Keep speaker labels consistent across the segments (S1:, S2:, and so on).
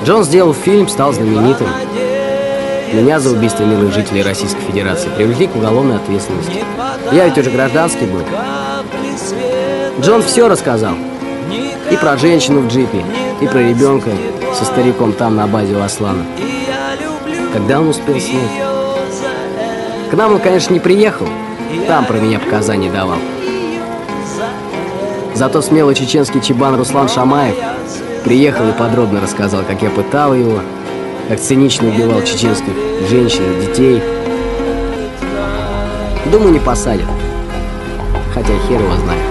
S1: Джон сделал фильм, стал знаменитым. Меня за убийство мирных жителей Российской Федерации привлекли к уголовной ответственности. Я ведь уже гражданский был. Джон все рассказал. И про женщину в джипе, и про ребенка со стариком там на базе у Аслана. Когда он успел снять? К нам он, конечно, не приехал. Там про меня показания давал. Зато смелый чеченский чебан Руслан Шамаев приехал и подробно рассказал, как я пытал его, как цинично убивал чеченских женщин и детей. Думаю, не посадят. Хотя хер его знает.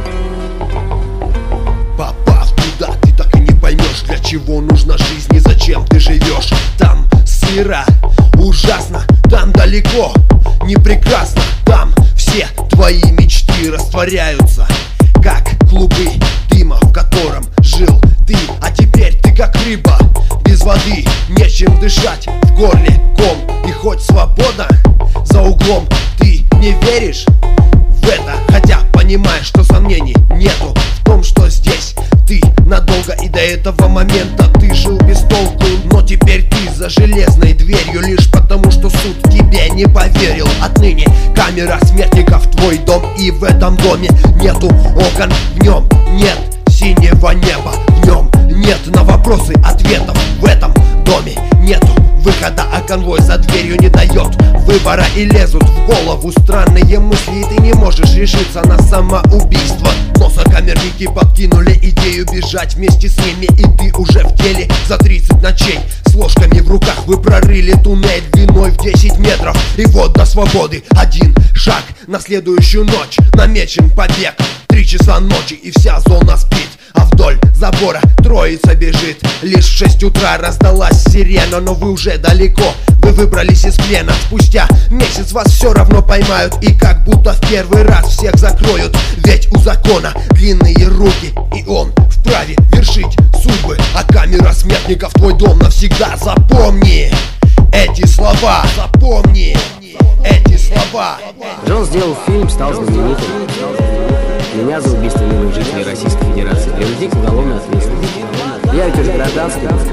S2: Попав туда, ты так и не поймешь, для чего нужна жизнь и зачем ты живешь. Там сыро, ужасно, там далеко, не прекрасно. Там все твои мечты растворяются, как клубы дыма, в котором жил ты. А теперь ты как рыба без воды, нечем дышать, в горле ком. И хоть свобода за углом, ты не веришь в это, хотя понимаешь, что сомнений нету в том, что здесь ты надолго. И до этого момента ты жил без толку, но теперь ты за железной дверью, лишь потому, что суд тебе не поверил. Отныне камера смертников твой дом, и в этом доме нету окон, в нем нет синего неба, в нем нет на вопросы ответов. В этом доме нету выхода, а конвой за дверью не дает выбора. И лезут в голову странные мысли, и ты не можешь решиться на самоубийство. Но сокамерники подкинули идею бежать вместе с ними, и ты уже в деле за 30 ночей. С ложками в руках вы прорыли туннель длиной в 10 метров. И вот до свободы один шаг. На следующую ночь намечен побег. 3 часа ночи и вся зона спит, а вдоль забора троица бежит. Лишь в 6 утра раздалась сирена, но вы уже далеко, вы выбрались из плена. Спустя месяц вас все равно поймают, и как будто в первый раз всех закроют. Ведь у закона длинные руки, и он вправе вершить судьбы. А камера смертников твой дом навсегда. Запомни эти слова, запомни эти слова.
S1: Джон сделал фильм, стал знаменитым. Меня за убийство мирных жителей Российской Федерации привлекли к уголовной ответственности. Я ведь уже гражданский был.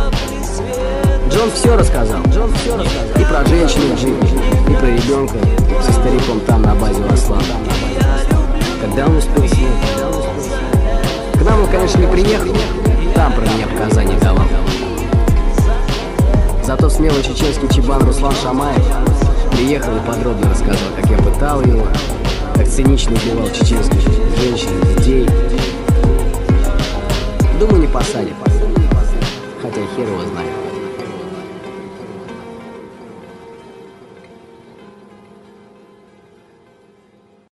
S1: Джон все рассказал. И про женщину в джипе, и про ребенка со стариком там на базе у Аслана. Когда он успел снять? К нам он, конечно, не приехал. Там про меня показания давал. Зато смелый чеченский чебан Руслан Шамаев приехал и подробно рассказал, как я пытал его, как цинично убивал чеченских женщин и детей. Думаю, не посадят. Хотя хер его знает.